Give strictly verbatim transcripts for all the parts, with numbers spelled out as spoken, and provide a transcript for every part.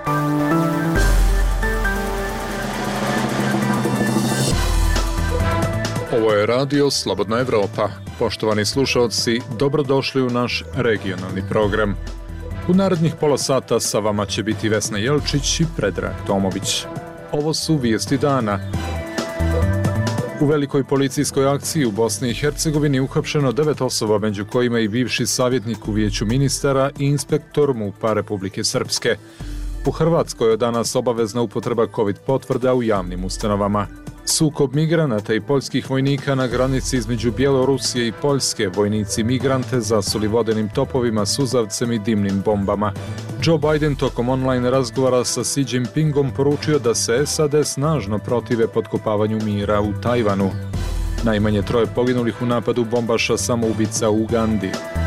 Ovo je radio Slobodna Evropa. Poštovani slušalci, dobrodošli u naš regionalni program. U narednih pola sata sa vama će biti Vesna Jelčić i Predrag Tomović. Ovo su vijesti dana. U velikoj policijskoj akciji u Bosni i Hercegovini uhapšeno devet osoba, među kojima i bivši savjetnik u Vijeću ministara i inspektor MUP-a Republike Srpske. U Hrvatskoj je danas obavezna upotreba COVID potvrda u javnim ustanovama. Sukob migranata i poljskih vojnika na granici između Bjelorusije i Poljske, vojnici migrante zasuli vodenim topovima, suzavcem i dimnim bombama. Joe Biden tokom online razgovora sa Xi Jinpingom poručio da se S A D snažno protive potkopavanju mira u Tajvanu. Najmanje troje poginulih u napadu bombaša samoubica u Ugandi.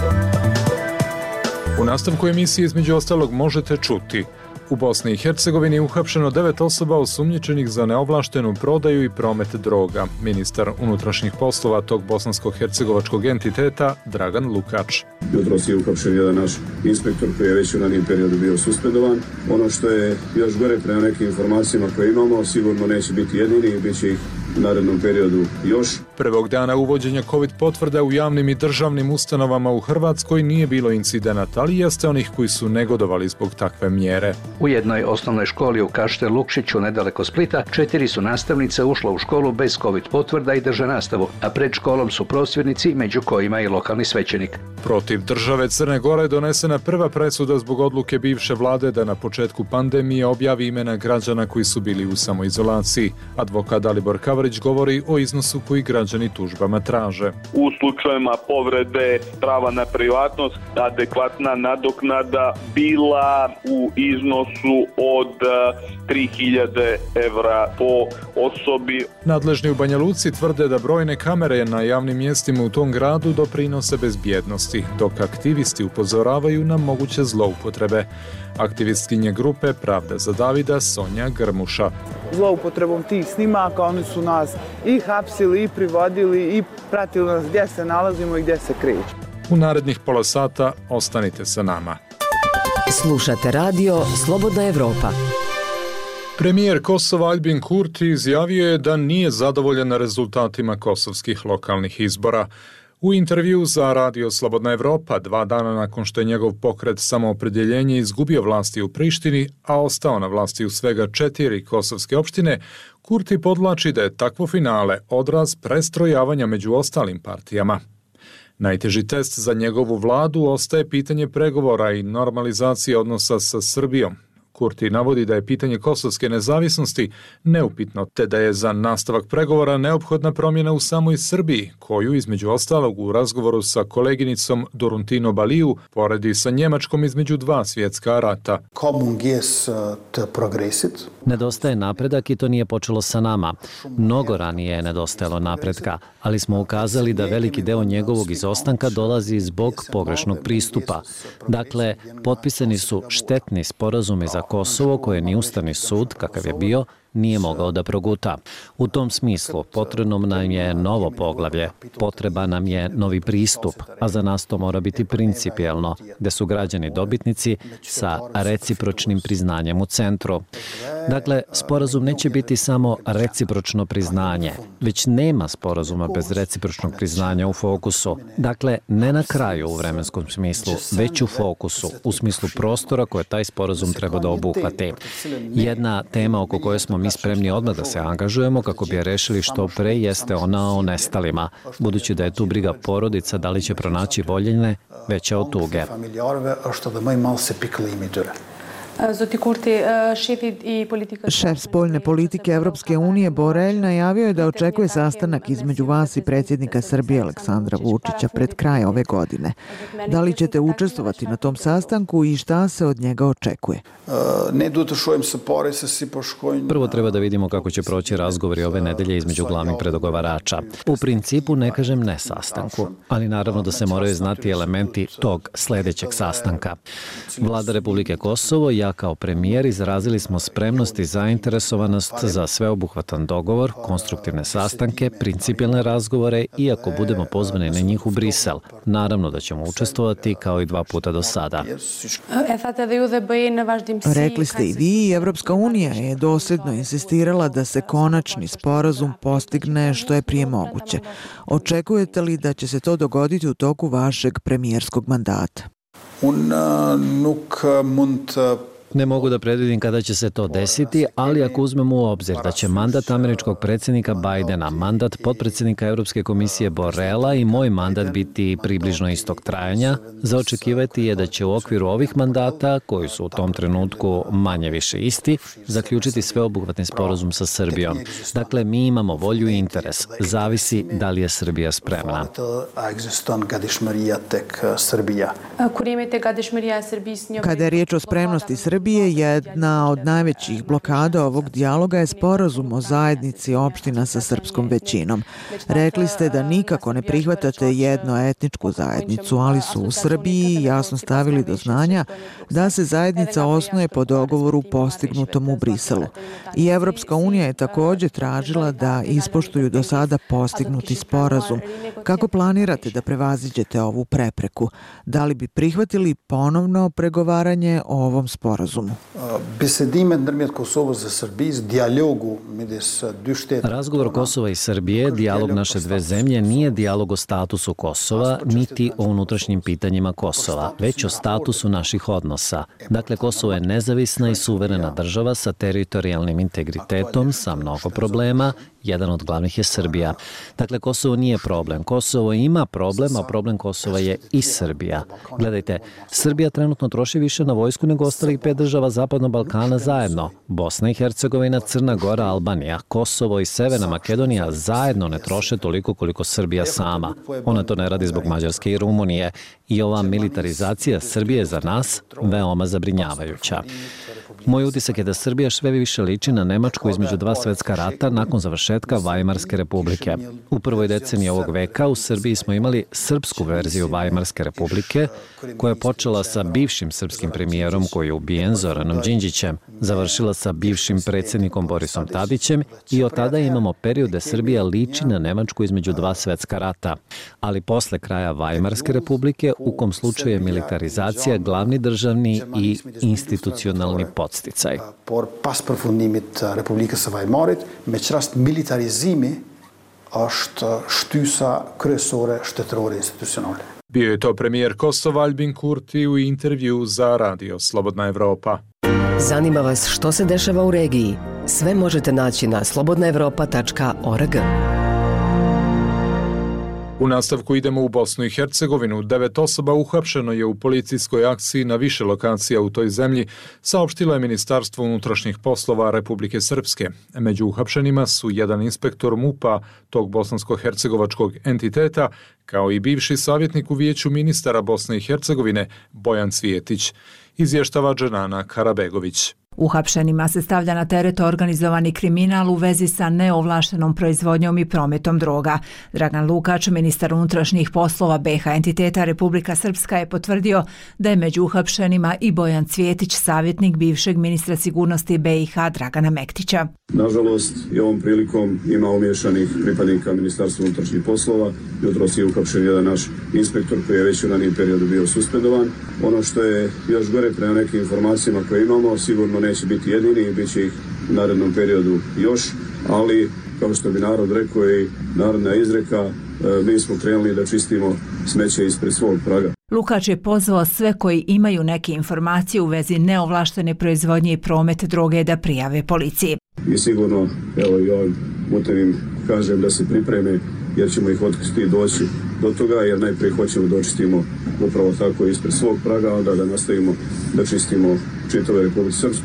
U nastavku emisije između ostalog možete čuti: u Bosni i Hercegovini je uhapšeno devet osoba osumnjičenih za neovlaštenu prodaju i promet droga. Ministar unutrašnjih poslova tog bosansko-hercegovačkog entiteta Dragan Lukač. Jutros je uhapšen jedan naš inspektor koji je već u ranijem periodu bio suspendovan. Ono što je još gore prema nekim informacijama koje imamo, sigurno neće biti jedini i bit će ih u narednom periodu još. Prvog dana uvođenja COVID potvrda u javnim i državnim ustanovama u Hrvatskoj nije bilo incidenata, ali jeste onih koji su negodovali zbog takve mjere. U jednoj osnovnoj školi u Kaštel Lukšiću, nedaleko Splita, četiri su nastavnice ušle u školu bez COVID potvrda i drže nastavu, a pred školom su prosvjednici, među kojima i lokalni svećenik. Protiv države Crne Gore je donesena prva presuda zbog odluke bivše vlade da na početku pandemije objavi imena građana koji su bili u samoizolaciji. Advokat Dalibor Kavarić govori o iznosu koji građani tužbama traže. U slučajevima povrede prava na privatnost, adekvatna nadoknada bila u iznosu od tri hiljade evra po osobi. Nadležni u Banja Luci tvrde da brojne kamere na javnim mjestima u tom gradu doprinose bezbjednosti, dok aktivisti upozoravaju na moguće zloupotrebe. Aktivistkinje grupe Pravda za Davida Sonja Grmuša. Zloupotrebom tih snimaka oni su nas i hapsili i privodili i pratili nas gdje se nalazimo i gdje se krećemo. U narednih pola sata ostanite sa nama. Slušate radio Slobodna Evropa. Premijer Kosova Aljbin Kurti izjavio je da nije zadovoljan rezultatima kosovskih lokalnih izbora. U intervju za radio Slobodna Evropa, dva dana nakon što je njegov pokret Samoopredjeljenje izgubio vlasti u Prištini, a ostao na vlasti u svega četiri kosovske opštine, Kurti podvlači da je takvo finale odraz prestrojavanja među ostalim partijama. Najteži test za njegovu vladu ostaje pitanje pregovora i normalizacije odnosa sa Srbijom. Kurti navodi da je pitanje kosovske nezavisnosti neupitno, te da je za nastavak pregovora neophodna promjena u samoj Srbiji, koju između ostalog u razgovoru sa koleginicom Doruntino Baliju poredi sa Njemačkom između dva svjetska rata. Nedostaje napredak i to nije počelo sa nama. Mnogo ranije je nedostajalo napretka, ali smo ukazali da veliki deo njegovog izostanka dolazi zbog pogrešnog pristupa. Dakle, potpisani su štetni sporazumi za Kosovo koje ni Ustavni sud, kakav je bio, nije mogao da proguta. U tom smislu potrebno nam je novo poglavlje, potreba nam je novi pristup, a za nas to mora biti principijelno, gde su građani dobitnici sa recipročnim priznanjem u centru. Dakle, sporazum neće biti samo recipročno priznanje, već nema sporazuma bez recipročnog priznanja u fokusu. Dakle, ne na kraju u vremenskom smislu, već u fokusu, u smislu prostora koje taj sporazum treba da obuhvati. Jedna tema oko koje smo mi spremni odmah da se angažujemo kako bi je rešili što pre jeste ona o nestalima, budući da je tu briga porodica da li će pronaći voljene veća od tuge. Šef spoljne politike Evropske unije Borelj najavio je da očekuje sastanak između vas i predsjednika Srbije Aleksandra Vučića pred kraj ove godine. Da li ćete učestvovati na tom sastanku i šta se od njega očekuje? Prvo treba da vidimo kako će proći razgovori ove nedelje između glavnih predogovarača. U principu ne kažem ne sastanku, ali naravno da se moraju znati elementi tog sljedećeg sastanka. Vlada Republike Kosovo i ja kao premijer izrazili smo spremnost i zainteresovanost za sveobuhvatan dogovor, konstruktivne sastanke, principijelne razgovore i ako budemo pozvani na njih u Brisel. Naravno da ćemo učestvovati kao i dva puta do sada. Rekli ste i vi, Evropska unija je dosljedno insistirala da se konačni sporazum postigne što je prije moguće. Očekujete li da će se to dogoditi u toku vašeg premijerskog mandata? Ne mogu da predvidim kada će se to desiti, ali ako uzmemo u obzir da će mandat američkog predsjednika Bajdena, mandat potpredsjednika Europske komisije Borrella i moj mandat biti približno istog trajanja, za očekivati je da će u okviru ovih mandata, koji su u tom trenutku manje više isti, zaključiti sveobuhvatni sporazum sa Srbijom. Dakle, mi imamo volju i interes. Zavisi da li je Srbija spremna. Kada je riječ o spremnosti Srbije, jedna od najvećih blokada ovog dijaloga je sporazum o zajednici opština sa srpskom većinom. Rekli ste da nikako ne prihvatate jednoetničku zajednicu, ali su u Srbiji jasno stavili do znanja da se zajednica osnuje po dogovoru postignutom u Briselu. I Evropska unija je također tražila da ispoštuju do sada postignuti sporazum. Kako planirate da prevaziđete ovu prepreku? Da li bi prihvatili ponovno pregovaranje o ovom sporazumu? Razgovor Kosova i Srbije, dijalog naše dve zemlje, nije dijalog o statusu Kosova, niti o unutrašnjim pitanjima Kosova, već o statusu naših odnosa. Dakle, Kosovo je nezavisna i suverena država sa teritorijalnim integritetom, sa mnogo problema. Jedan od glavnih je Srbija. Dakle, Kosovo nije problem. Kosovo ima problem, a problem Kosova je i Srbija. Gledajte, Srbija trenutno troši više na vojsku nego ostalih pet država Zapadnog Balkana zajedno. Bosna i Hercegovina, Crna Gora, Albanija, Kosovo i Severna Makedonija zajedno ne troše toliko koliko Srbija sama. Ona to ne radi zbog Mađarske i Rumunije. I ova militarizacija Srbije je za nas veoma zabrinjavajuća. Moj utisak je da Srbija sve više liči na Nemačku između dva svetska rata nakon završetka Vajmarske republike. U prvoj deceniji ovog veka u Srbiji smo imali srpsku verziju Vajmarske republike, koja je počela sa bivšim srpskim premijerom koji je ubijen Zoranom Đinđićem, završila sa bivšim predsjednikom Borisom Tadićem i od tada imamo period da Srbija liči na Nemačku između dva svetska rata. Ali posle kraja Vajmarske republike, u kom slučaju je militarizacija glavni državni i institucionalni podsticaj. Por pas përfundimit Republikës së Vajmarit, me çrast militarizimi është shtysa kryesore shtetërore institucionale. Bio je to premijer Kosova Albin Kurti u intervju za Radio Slobodna Evropa. Zanima vas što se dešava u regiji? Sve možete naći na slobodna evropa tačka org. U nastavku idemo u Bosnu i Hercegovinu. Devet osoba uhapšeno je u policijskoj akciji na više lokacija u toj zemlji, saopštilo je Ministarstvo unutrašnjih poslova Republike Srpske. Među uhapšenima su jedan inspektor M U P-a tog bosansko-hercegovačkog entiteta, kao i bivši savjetnik u vijeću ministara Bosne i Hercegovine Bojan Cvijetić, izvještava Dženana Karabegović. Uhapšenima se stavlja na teret organizovani kriminal u vezi sa neovlaštenom proizvodnjom i prometom droga. Dragan Lukač, ministar unutrašnjih poslova B iH entiteta Republika Srpska, je potvrdio da je među uhapšenima i Bojan Cvijetić, savjetnik bivšeg ministra sigurnosti B iH Dragana Mektića. Nažalost, i ovom prilikom ima umješanih pripadnika Ministarstva unutrašnjih poslova. Jutros je uhapšen jedan naš inspektor koji je već u ranijem periodu bio suspendovan. Ono što je još gore prema nekim informacijama koje imamo, sigurno neće biti jedini i bit će ih u narednom periodu još, ali kao što bi narod rekao i narodna izreka, mi smo krenuli da čistimo smeće ispred svog praga. Lukač je pozvao sve koji imaju neke informacije u vezi neovlaštene proizvodnje i promet droge da prijave policiji. I sigurno, evo i ovim putem kažem da se pripreme, jer ćemo ih otkriti doći do toga, jer najprije hoćemo da očistimo upravo tako ispred svog praga, onda da nastavimo da čistimo čitave Republike Srpskoj.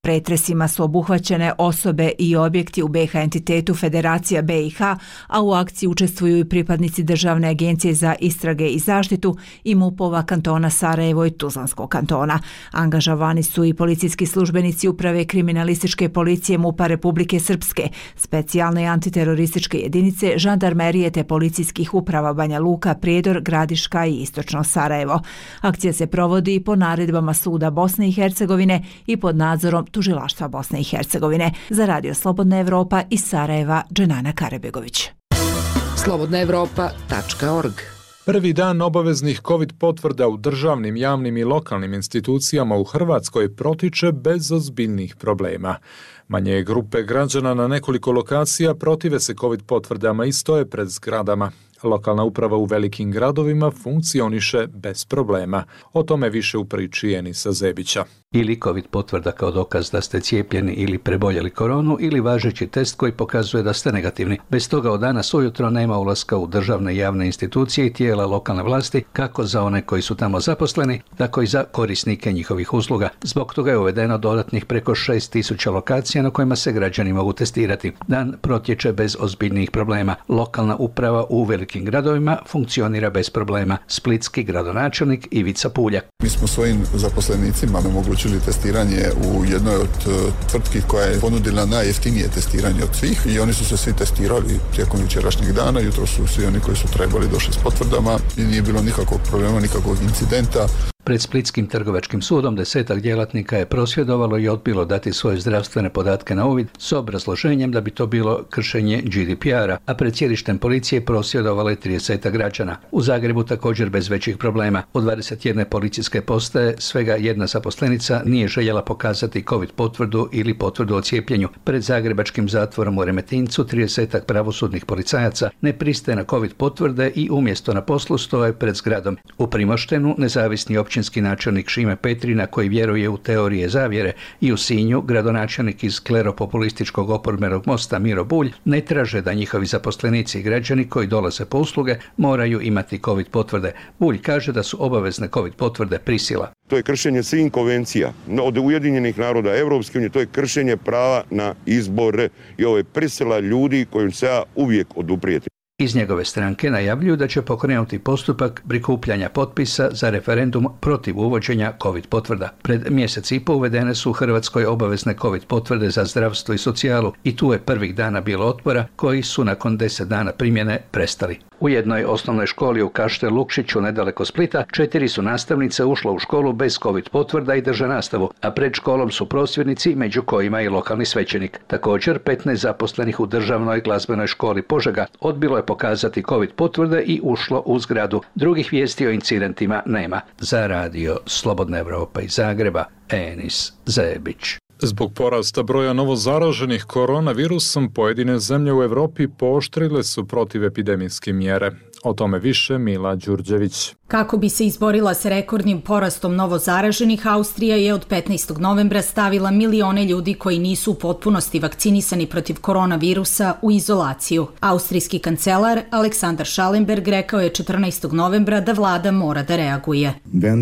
Pretresima su obuhvaćene osobe i objekti u B iH entitetu Federacija B iH, a u akciji učestvuju i pripadnici Državne agencije za istrage i zaštitu i MUP-ova kantona Sarajevo i Tuzlanskog kantona. Angažovani su i policijski službenici Uprave kriminalističke policije MUP-a Republike Srpske, specijalne antiterorističke jedinice, žandarmerije te policijskih uprava Banja Luka, Prijedor, Gradiška i Istočno Sarajevo. Akcija se provodi po naredbama Suda Bosne i Hercegovine i pod nadzorom Tužilaštva Bosne i Hercegovine. Za Radio Slobodna Evropa iz Sarajeva, Dženana Karebegović. slobodna evropa tačka org. Prvi dan obaveznih COVID potvrda u državnim, javnim i lokalnim institucijama u Hrvatskoj protiče bez ozbiljnih problema. Manje grupe građana na nekoliko lokacija protive se COVID potvrdama i stoje pred zgradama. Lokalna uprava u velikim gradovima funkcioniše bez problema. O tome više u priči Enisa Zebića. Ili COVID potvrda kao dokaz da ste cijepljeni ili preboljeli koronu ili važeći test koji pokazuje da ste negativni. Bez toga od danas ujutro nema ulaska u državne i javne institucije i tijela lokalne vlasti, kako za one koji su tamo zaposleni, tako i za korisnike njihovih usluga. Zbog toga je uvedeno dodatnih preko šest tisuća lokacija na kojima se građani mogu testirati. Dan protječe bez ozbiljnih problema. Lokalna uprava u velikim gradovima funkcionira bez problema. Splitski gradonačelnik Ivica Puljak. Mi smo svojim zaposlenicima omogućili testiranje u jednoj od tvrtki koja je ponudila najjeftinije testiranje od svih i oni su se svi testirali tijekom jučerašnjeg dana. Jutro su svi oni koji su trebali došli s potvrdama i nije bilo nikakvog problema, nikakvog incidenta. Pred Splitskim trgovačkim sudom desetak djelatnika je prosvjedovalo i odbilo dati svoje zdravstvene podatke na uvid s obrazloženjem da bi to bilo kršenje G D P R-a, a pred sjedištem policije prosvjedovalo je tridesetak građana. U Zagrebu također bez većih problema. U dvadeset jedne policijske postaje svega jedna zaposlenica nije željela pokazati COVID potvrdu ili potvrdu o cijepljenju. Pred zagrebačkim zatvorom u Remetincu tridesetak pravosudnih policajaca ne pristaje na COVID potvrde i umjesto na poslu stoje pred zgradom. U Primoštenu nezavisni općinski načelnik Šime Petrina, koji vjeruje u teorije zavjere, i u Sinju gradonačelnik iz kleropopulističkog oporbenog Mosta Miro Bulj ne traže da njihovi zaposlenici i građani koji dolaze po usluge moraju imati COVID potvrde. Bulj kaže da su obavezne COVID potvrde prisila. To je kršenje svih konvencija od Ujedinjenih naroda, Europske unije, to je kršenje prava na izbore i ovo je prisila ljudi kojim se ja uvijek oduprijetim. Iz njegove stranke najavljuju da će pokrenuti postupak prikupljanja potpisa za referendum protiv uvođenja COVID potvrda. Pred mjesec i pol uvedene su u Hrvatskoj obavezne COVID potvrde za zdravstvo i socijalu i tu je prvih dana bilo otpora koji su nakon deset dana primjene prestali. U jednoj osnovnoj školi u Kaštel Lukšiću nedaleko Splita četiri su nastavnice ušle u školu bez COVID potvrda i drže nastavu, a pred školom su prosvjednici, među kojima i lokalni svećenik. Također petnaest zaposlenih u državnoj glazbenoj školi Požega odbilo je pokazati COVID potvrde i ušlo u zgradu. Drugih vijesti o incidentima nema. Za Radio Slobodna Evropa iz Zagreba, Enis Zebić. Zbog porasta broja novozaraženih koronavirusom, pojedine zemlje u Europi pooštrile su protivepidemijske mjere. O tome više Mila Đurđević. Kako bi se izborila s rekordnim porastom novozaraženih, Austrija je od petnaestog novembra stavila milione ljudi koji nisu u potpunosti vakcinisani protiv koronavirusa u izolaciju. Austrijski kancelar Aleksandar Schallenberg rekao je četrnaestog novembra da vlada mora da reaguje.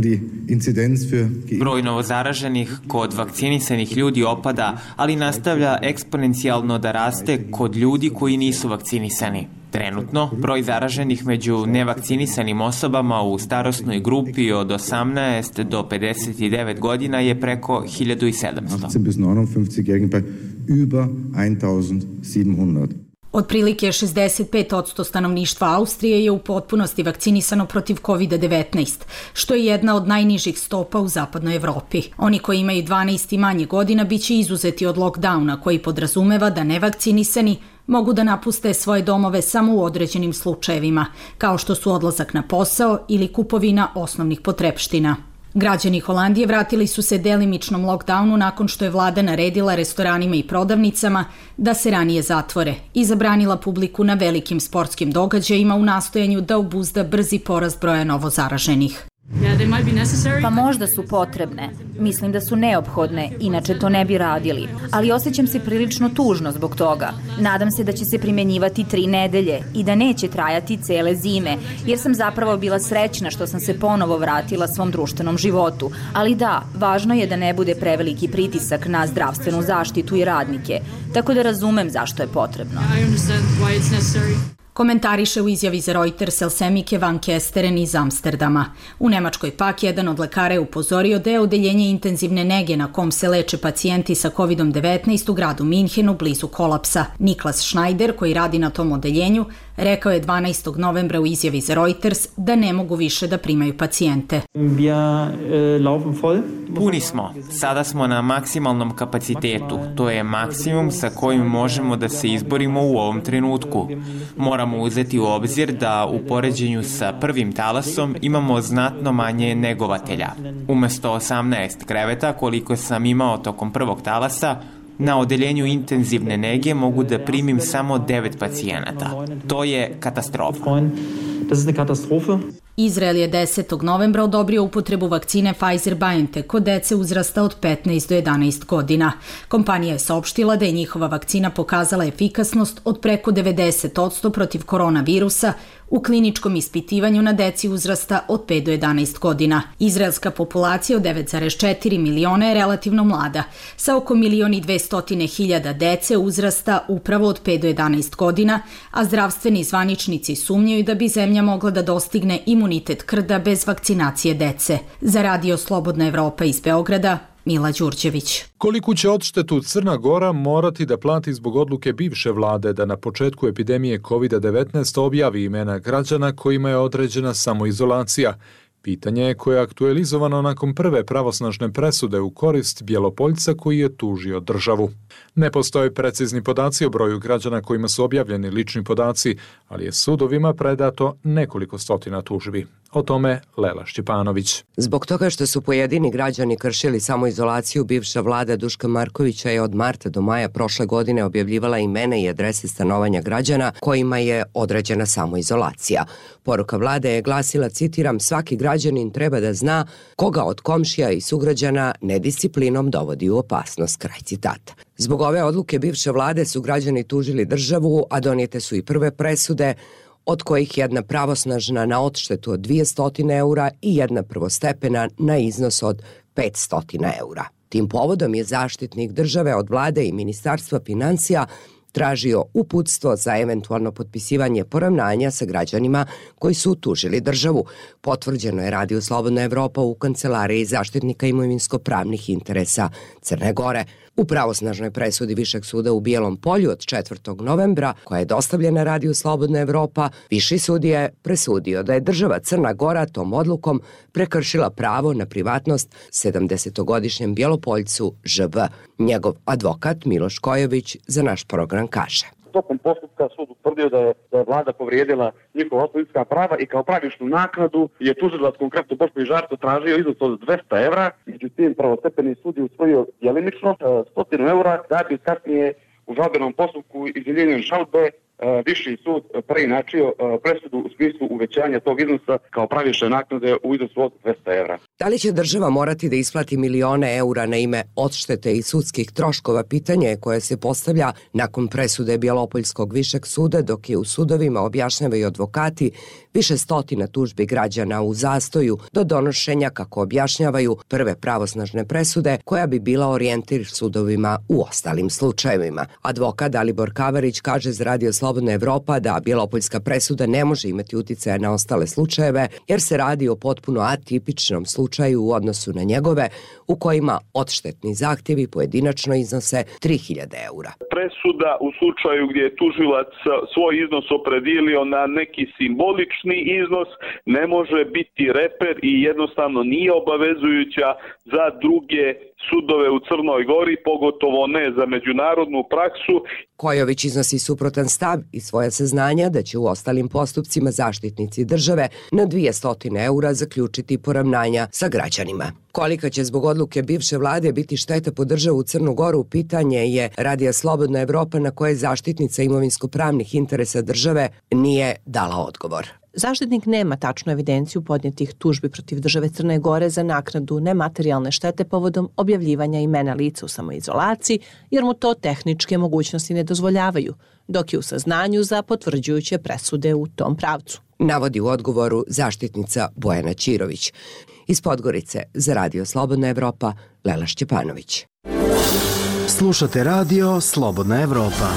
Broj novozaraženih kod vakcinisanih ljudi opada, ali nastavlja eksponencijalno da raste kod ljudi koji nisu vakcinisani. Trenutno, broj zaraženih među nevakcinisanim osobama u starosnoj grupi od osamnaest do pedeset devet godina je preko hiljadu sedamsto. Otprilike šezdeset pet posto stanovništva Austrije je u potpunosti vakcinisano protiv kovid devetnaest, što je jedna od najnižih stopa u zapadnoj Evropi. Oni koji imaju dvanaest i manje godina biće izuzeti od lockdowna, koji podrazumeva da nevakcinisani mogu da napuste svoje domove samo u određenim slučajevima, kao što su odlazak na posao ili kupovina osnovnih potrepština. Građani Holandije vratili su se delimičnom lockdownu nakon što je vlada naredila restoranima i prodavnicama da se ranije zatvore i zabranila publiku na velikim sportskim događajima u nastojanju da obuzda brzi porast broja novozaraženih. Pa možda su potrebne. Mislim da su neophodne, inače to ne bi radili. Ali osjećam se prilično tužno zbog toga. Nadam se da će se primjenjivati tri nedelje i da neće trajati cele zime, jer sam zapravo bila srećna što sam se ponovo vratila svom društvenom životu. Ali da, važno je da ne bude preveliki pritisak na zdravstvenu zaštitu i radnike, tako da razumem zašto je potrebno. Komentariše u izjavi za Reuters Elsemike van Kesteren iz Amsterdama. U Nemačkoj pak jedan od lekara je upozorio da je odeljenje intenzivne nege na kom se leče pacijenti sa kovid devetnaest u gradu Minhenu blizu kolapsa. Niklas Schneider, koji radi na tom odeljenju, rekao je dvanaestog novembra u izjavi za Reuters da ne mogu više da primaju pacijente. Puni smo. Sada smo na maksimalnom kapacitetu. To je maksimum sa kojim možemo da se izborimo u ovom trenutku. Moramo uzeti u obzir da u poređenju sa prvim talasom imamo znatno manje negovatelja. Umesto osamnaest kreveta koliko sam imao tokom prvog talasa, na odeljenju intenzivne nege mogu da primim samo devet pacijenata. To je katastrofa. Izrael je desetog novembra odobrio upotrebu vakcine Pfizer-BioNTech kod dece uzrasta od petnaest do jedanaest godina. Kompanija je saopštila da je njihova vakcina pokazala efikasnost od preko devedeset posto protiv koronavirusa u kliničkom ispitivanju na deci uzrasta od pet do jedanaest godina. Izraelska populacija od devet zarez četiri miliona je relativno mlada, sa oko milion i dvesta hiljada dece uzrasta upravo od pet do jedanaest godina, a zdravstveni zvaničnici sumnjaju da bi zemlja mogla da dostigne imunitet krda bez vakcinacije dece. Za Radio Slobodna Evropa iz Beograda, Mila Đurđević. Koliku će odštetu Crna Gora morati da plati zbog odluke bivše vlade da na početku epidemije kovid devetnaest objavi imena građana kojima je određena samoizolacija? Pitanje je koje je aktualizovano nakon prve pravosnažne presude u korist Bjelopoljca koji je tužio državu. Ne postoje precizni podaci o broju građana kojima su objavljeni lični podaci, ali je sudovima predato nekoliko stotina tužbi. O tome Lela Šćepanović. Zbog toga što su pojedini građani kršili samoizolaciju, bivša vlada Duška Markovića je od marta do maja prošle godine objavljivala imena i adrese stanovanja građana kojima je određena samoizolacija. Poruka vlade je glasila, citiram, svaki građanin treba da zna koga od komšija i sugrađana nedisciplinom dovodi u opasnost, kraj citata. Zbog ove odluke bivše vlade su građani tužili državu, a donijete su i prve presude, od kojih jedna pravosnažna na odštetu od dvjesto eura i jedna prvostepena na iznos od petsto eura. Tim povodom je zaštitnik države od vlade i Ministarstva financija tražio uputstvo za eventualno potpisivanje poravnanja sa građanima koji su tužili državu. Potvrđeno je Radio Slobodna Evropa u kancelariji zaštitnika imovinsko-pravnih interesa Crne Gore. U pravosnažnoj presudi Višeg suda u Bijelom Polju od četvrtog novembra, koja je dostavljena Radio Slobodna Evropa, Viši sud je presudio da je država Crna Gora tom odlukom prekršila pravo na privatnost sedamdesetogodišnjem Bjelopoljcu Ž V. Njegov advokat Miloš Kojović za naš program kaže. Tokom postupka sud utvrdio da je, da je vlada povrijedila njihova ljudska prava i kao pravičnu naknadu je tužilac, konkretno Boško Žarko, tražio iznos od dvesta evra, međutim prvostepeni sud je usvojio djelimično sto eura, da bi kasnije u žalbenom postupku izjeljenjem žalbe Viši sud preinačio presudu u smislu uvećanja tog iznosa kao pravične naknade u iznosu od dvesta evra. Da li će država morati da isplati milione eura na ime odštete i sudskih troškova, pitanje je koje se postavlja nakon presude Bjelopoljskog višeg suda, dok je u sudovima, objašnjavaju advokati, više stotina tužbi građana u zastoju do donošenja, kako objašnjavaju, prve pravosnažne presude koja bi bila orijentir sudovima u ostalim slučajevima. Advokat Dalibor Kavarić kaže za Radio Slobodna Evropa da Bjelopoljska presuda ne može imati uticaja na ostale slučajeve jer se radi o potpuno atipičnom slučaju u odnosu na njegove u kojima odštetni zahtjevi pojedinačno iznose tri hiljade eura. Presuda u slučaju gdje je tužilac svoj iznos opredijelio na neki simbolični iznos ne može biti reper i jednostavno nije obavezujuća za druge sudove u Crnoj Gori, pogotovo ne za međunarodnu praksu. Kojović iznosi suprotan stav i svoja saznanja da će u ostalim postupcima zaštitnici države na dvjesto eura zaključiti poravnanja sa građanima. Kolika će zbog odluke bivše vlade biti šteta po državu Crnu Goru, pitanje je Radija Slobodna Evropa na koje zaštitnica imovinsko-pravnih interesa države nije dala odgovor. Zaštitnik nema tačnu evidenciju podnijetih tužbi protiv države Crne Gore za naknadu nematerijalne štete povodom objavljivanja imena lica u samoizolaciji, jer mu to tehničke mogućnosti ne dozvoljavaju, dok je u saznanju za potvrđujuće presude u tom pravcu. Navodi u odgovoru zaštitnica Bojana Ćirović. Iz Podgorice za Radio Slobodna Evropa, Lela Šćepanović. Slušate radio Slobodna Evropa.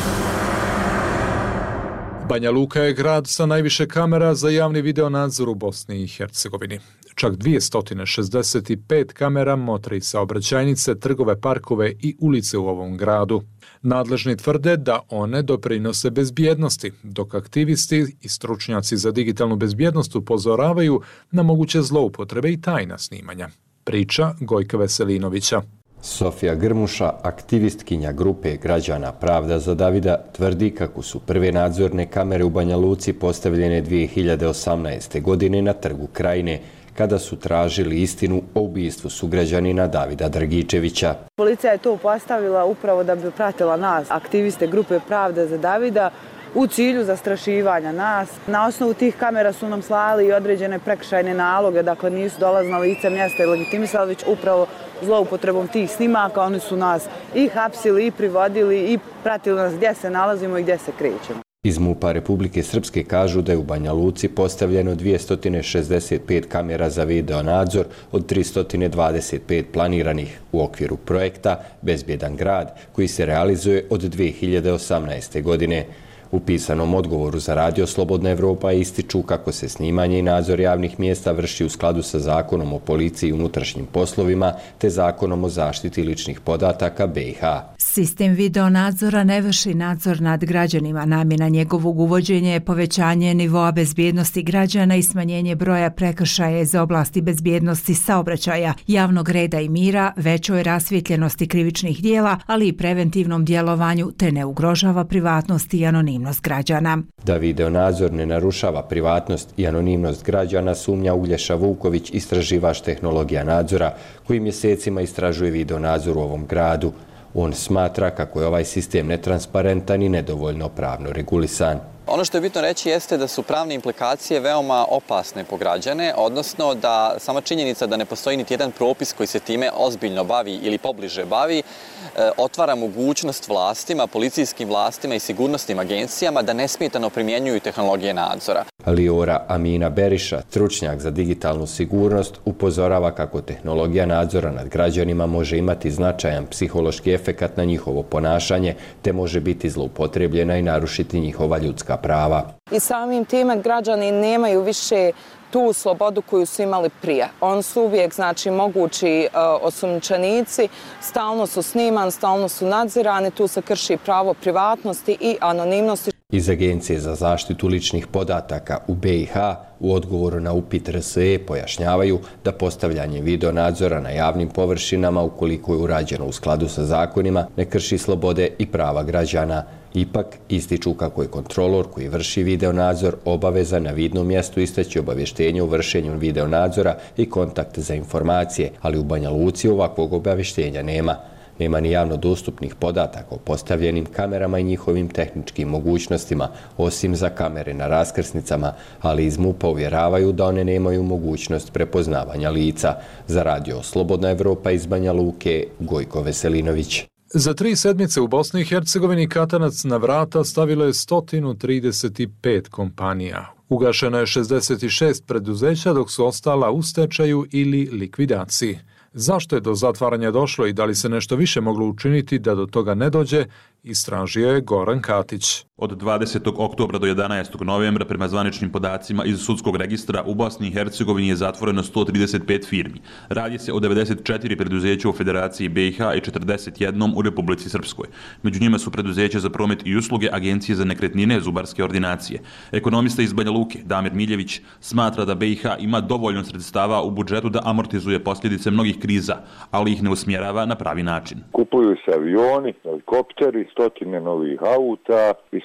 Banja Luka je grad sa najviše kamera za javni video nadzor u Bosni i Hercegovini. Čak dvjesto šezdeset pet kamera motri saobraćajnice, trgove, parkove i ulice u ovom gradu. Nadležni tvrde da one doprinose bezbjednosti, dok aktivisti i stručnjaci za digitalnu bezbjednost upozoravaju na moguće zloupotrebe i tajna snimanja. Priča Gojka Veselinovića. Sofija Grmuša, aktivistkinja grupe građana Pravda za Davida, tvrdi kako su prve nadzorne kamere u Banja Luci postavljene dvije hiljade osamnaeste. godine na Trgu Krajine, kada su tražili istinu o ubistvu sugrađanina Davida Dragičevića. Policija je to postavila upravo da bi pratila nas, aktiviste grupe Pravda za Davida, u cilju zastrašivanja nas. Na osnovu tih kamera su nam slali i određene prekršajne naloge, dakle nisu dolazna lice mjesta i legitimisali, već upravo zloupotrebom tih snimaka oni su nas i hapsili i privodili i pratili nas gdje se nalazimo i gdje se krećemo. Iz MUP-a Republike Srpske kažu da je u Banja Luci postavljeno dvjesto šezdeset pet kamera za video nadzor od tristo dvadeset pet planiranih u okviru projekta Bezbjedan grad, koji se realizuje od dvije hiljade osamnaeste. godine. U pisanom odgovoru za Radio Slobodna Evropa ističu kako se snimanje i nadzor javnih mjesta vrši u skladu sa Zakonom o policiji i unutrašnjim poslovima te Zakonom o zaštiti ličnih podataka B i H. Sistem video nadzora ne vrši nadzor nad građanima. Namjena njegovog uvođenja je povećanje nivoa bezbjednosti građana i smanjenje broja prekršaja iz oblasti bezbjednosti saobraćaja, javnog reda i mira, većoj rasvjetljenosti krivičnih dijela, ali i preventivnom djelovanju te ne ugrožava privatnost i anonimnost građana. Da video nadzor ne narušava privatnost i anonimnost građana sumnja Uglješa Vuković, istraživač tehnologija nadzora, koji mjesecima istražuje video nadzor u ovom gradu. On smatra kako je ovaj sistem netransparentan i nedovoljno pravno regulisan. Ono što je bitno reći jeste da su pravne implikacije veoma opasne po građane, odnosno da sama činjenica da ne postoji niti jedan propis koji se time ozbiljno bavi ili pobliže bavi, otvara mogućnost vlastima, policijskim vlastima i sigurnosnim agencijama da nesmetano primjenjuju tehnologije nadzora. Liora Amina Beriša, stručnjak za digitalnu sigurnost, upozorava kako tehnologija nadzora nad građanima može imati značajan psihološki efekat na njihovo ponašanje, te može biti zloupotrebljena i narušiti njihova ljudska prava. I samim time građani nemaju više tu slobodu koju su imali prije. On su uvijek, znači, mogući uh, osumnjičenici, stalno su snimani, stalno su nadzirani, tu se krši pravo privatnosti i anonimnosti. Iz Agencije za zaštitu ličnih podataka u B i H u odgovoru na upit R S E pojašnjavaju da postavljanje video nadzora na javnim površinama, ukoliko je urađeno u skladu sa zakonima, ne krši slobode i prava građana. Ipak ističu kako je kontrolor koji vrši video nadzor obavezan na vidnom mjestu istaći obavještenje o vršenju video nadzora i kontakt za informacije, ali u Banja Luci ovakvog obavještenja nema. Nema ni javno dostupnih podataka o postavljenim kamerama i njihovim tehničkim mogućnostima, osim za kamere na raskrsnicama, ali iz MUP-a uvjeravaju da one nemaju mogućnost prepoznavanja lica. Za Radio Slobodna Evropa iz Banja Luke, Gojko Veselinović. Za tri sedmice u Bosni i Hercegovini katanac na vrata stavilo je sto trideset pet kompanija. Ugašeno je šezdeset šest preduzeća, dok su ostala u stečaju ili likvidaciji. Zašto je do zatvaranja došlo i da li se nešto više moglo učiniti da do toga ne dođe, istražio je Goran Katić. Od dvadesetog oktobra do jedanaestog novembra, prema zvaničnim podacima iz sudskog registra, u Bosni i Hercegovini je zatvoreno sto trideset pet firmi. Radi se o devedeset četiri preduzeća u Federaciji B i H i četrdeset jedan u Republici Srpskoj. Među njima su preduzeća za promet i usluge, agencije za nekretnine, zubarske ordinacije. Ekonomista iz Banja Luke, Damir Miljević, smatra da B i H ima dovoljno sredstava u budžetu da amortizuje posljedice mnogih kriza, ali ih ne usmjerava na pravi način. Kupuju se avioni, helikopteri, stotine novih auta,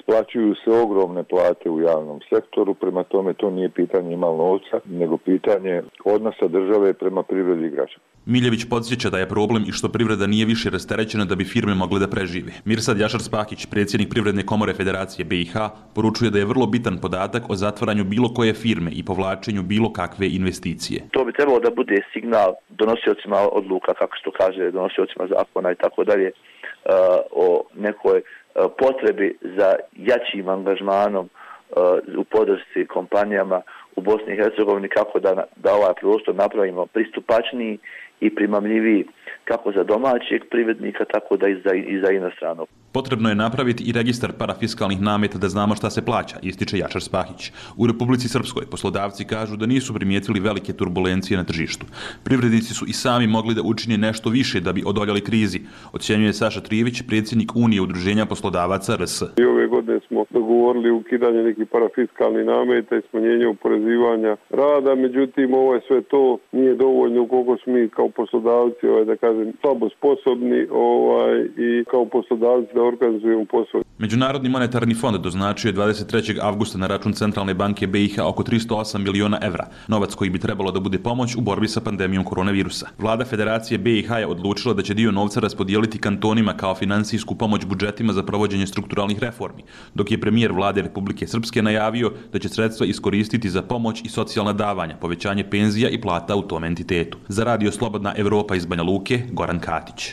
isplaćuju se ogromne plate u javnom sektoru, prema tome to nije pitanje malo novca, nego pitanje odnosa države prema privredi i građana. Miljević podsjeća da je problem i što privreda nije više rasterećena da bi firme mogle da prežive. Mirsad Jašar-Spahić, predsjednik Privredne komore Federacije B i H, poručuje da je vrlo bitan podatak o zatvaranju bilo koje firme i povlačenju bilo kakve investicije. To bi trebalo da bude signal donosiocima odluka, kako se to kaže, donosiocima zakona i tako dalje, o nekoj potrebi za jačim angažmanom u podršci kompanijama u Bosni i Hercegovini, kako da, da ovaj prostor napravimo pristupačniji i primamljiviji kako za domaćeg privrednika, tako da i za, i za inostranog. Potrebno je napraviti i registar parafiskalnih nameta da znamo šta se plaća, ističe Jašar-Spahić. U Republici Srpskoj poslodavci kažu da nisu primijetili velike turbulencije na tržištu. Privrednici su i sami mogli da učine nešto više da bi odoljali krizi, ocjenjuje Saša Trijević, predsjednik Unije udruženja poslodavaca R S. I ove godine smo dogovorili ukidanje nekih parafiskalnih nameta i smanjenje oporezivanja rada, međutim ovo je sve to nije dovoljno ukoliko smo mi kao poslodavci, ovaj, da kažem, slabo sposobni ovaj, i kao poslodavci da organizujemo posao. Međunarodni monetarni fond doznačio je dvadeset trećeg avgusta na račun Centralne banke B i H oko tristo osam miliona evra, novac koji bi trebalo da bude pomoć u borbi sa pandemijom koronavirusa. Vlada Federacije B i H je odlučila da će dio novca raspodijeliti kantonima kao finansijsku pomoć budžetima za provođenje strukturalnih reformi, dok je premijer Vlade Republike Srpske najavio da će sredstva iskoristiti za pomoć i socijalna davanja, povećanje penzija i plata u tom entitetu. Za Radio Slobodna Evropa iz Banja Luke, Goran Katić.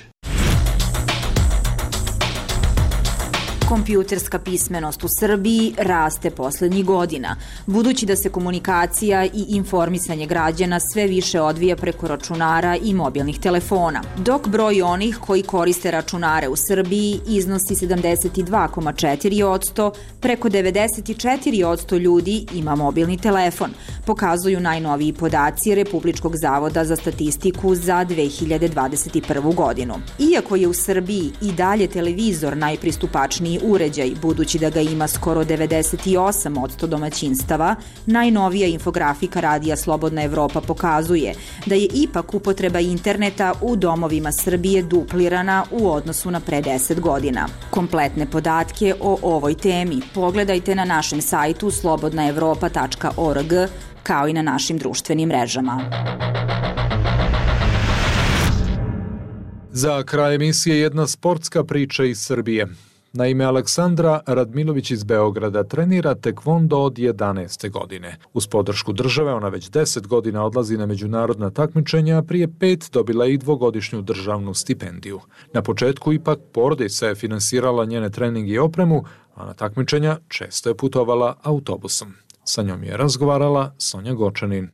Kompjuterska pismenost u Srbiji raste poslednjih godina, budući da se komunikacija i informisanje građana sve više odvija preko računara i mobilnih telefona, dok broj onih koji koriste računare u Srbiji iznosi sedamdeset dva zarez četiri posto, preko devedeset četiri posto ljudi ima mobilni telefon, pokazuju najnoviji podaci Republičkog zavoda za statistiku za dve hiljade dvadeset prvu godinu. Iako je u Srbiji i dalje televizor najpristupačniji uređaj, budući da ga ima skoro devedeset osam posto domaćinstava, najnovija infografika Radija Slobodna Evropa pokazuje da je ipak upotreba interneta u domovima Srbije duplirana u odnosu na pre deset godina. Kompletne podatke o ovoj temi pogledajte na našem sajtu slobodna evropa tačka org, kao i na našim društvenim mrežama. Za kraj emisije jedna sportska priča iz Srbije. Naime, Aleksandra Radmilović iz Beograda trenira tekvondo od jedanaeste godine. Uz podršku države ona već deset godina odlazi na međunarodna takmičenja, a prije pet dobila i dvogodišnju državnu stipendiju. Na početku ipak porodica je finansirala njene treninge i opremu, a na takmičenja često je putovala autobusom. Sa njom je razgovarala Sonja Gočanin.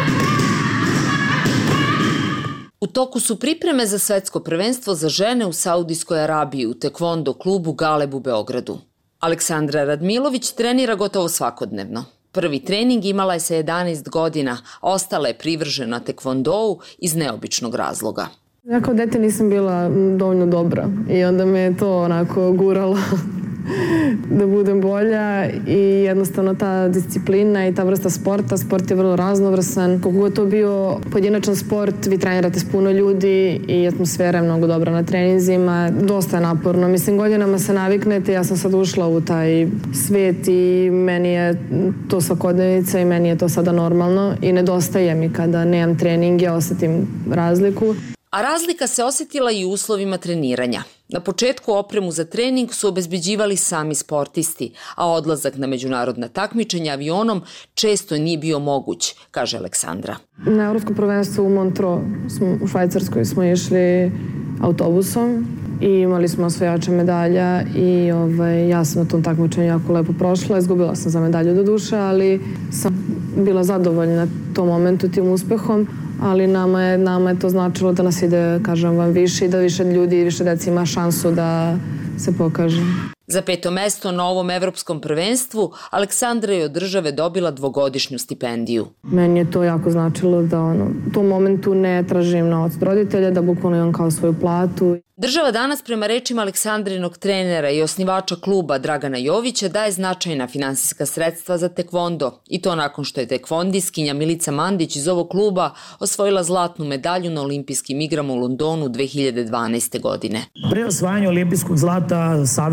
U toku su pripreme za svetsko prvenstvo za žene u Saudijskoj Arabiji u tekvondo klubu Galeb u Beogradu. Aleksandra Radmilović trenira gotovo svakodnevno. Prvi trening imala je sa jedanaest godina, a ostala je privržena tekvondou iz neobičnog razloga. Ja kao dete nisam bila dovoljno dobra i onda me je to onako guralo da budem bolja i jednostavno ta disciplina i ta vrsta sporta, sport je vrlo raznovrsan. Koliko je to bio pojedinačan sport, vi trenirate s puno ljudi i atmosfera je mnogo dobra na treninzima, dosta je naporno. Mislim, godinama se naviknete, ja sam sad ušla u taj svet i meni je to svakodnevnica i meni je to sada normalno i nedostaje mi kada nemam treninge, osetim razliku. A razlika se osjetila i u uslovima treniranja. Na početku opremu za trening su obezbeđivali sami sportisti, a odlazak na međunarodna takmičenja avionom često nije bio moguć, kaže Aleksandra. Na Evropskom prvenstvu u Montreux u Švajcarskoj smo išli autobusom i imali smo osvajača medalja i ovaj, ja sam na tom takmičenju jako lepo prošla. Izgubila sam za medalju do duše, ali sam bila zadovoljna tom momentu, tim uspehom. Ali nama je, nama je to značilo da nas ide, kažem vam, više i da više ljudi i više deci ima šansu da se pokaže. Za peto mesto na ovom evropskom prvenstvu Aleksandra je od države dobila dvogodišnju stipendiju. Meni je to jako značilo da ono, u tom momentu ne tražim novac od roditelja, da bukvalno imam kao svoju platu. Država danas prema rečima Aleksandrinog trenera i osnivača kluba Dragana Jovića daje značajna finansijska sredstva za tekvondo i to nakon što je tekvondiskinja Milica Mandić iz ovog kluba osvojila zlatnu medalju na olimpijskim igrama u Londonu dve hiljade dvanaeste godine. Pre osvajanja olimpijskog zlata savezi su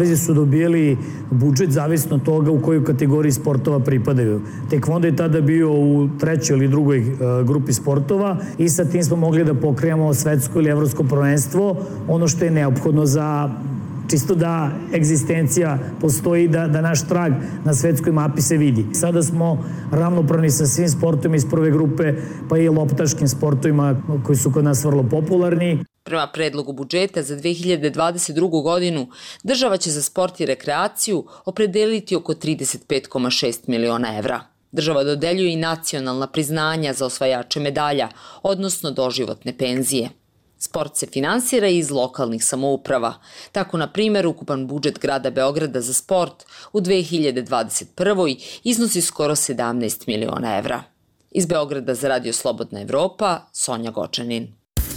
dobijali budžet zavisno od toga u kojoj kategoriji sportova pripadaju. Tekvondo je tada bio u trećoj ili drugoj grupi sportova i sa tim smo mogli da pokrijemo svetsko ili evropsko prvenstvo, ono što je neophodno za čisto da egzistencija postoji, da, da naš trag na svetskoj mapi se vidi. Sada smo ravnopravni sa svim sportovima iz prve grupe, pa i loptaškim sportovima koji su kod nas vrlo popularni. Prema predlogu budžeta za dve hiljade dvadeset drugu. godinu, država će za sport i rekreaciju opredeliti oko trideset pet zarez šest miliona evra. Država dodeljuje i nacionalna priznanja za osvajače medalja, odnosno doživotne penzije. Sport se finansira iz lokalnih samouprava. Tako, na primjer, ukupan budžet grada Beograda za sport u dve hiljade dvadeset prvoj. iznosi skoro sedamnaest miliona evra. Iz Beograda za Radio Slobodna Evropa, Sonja Gočanin.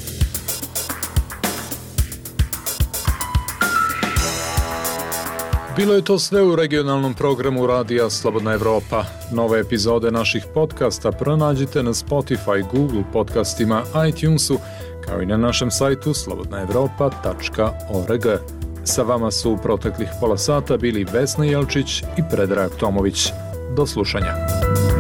Bilo je to sve u regionalnom programu Radija Slobodna Evropa. Nove epizode naših podcasta pronađite na Spotify, Google podcastima, iTunesu, kao i na našem sajtu slobodna evropa tačka org. Sa vama su u proteklih pola sata bili Vesna Jelčić i Predrag Tomović. Do slušanja.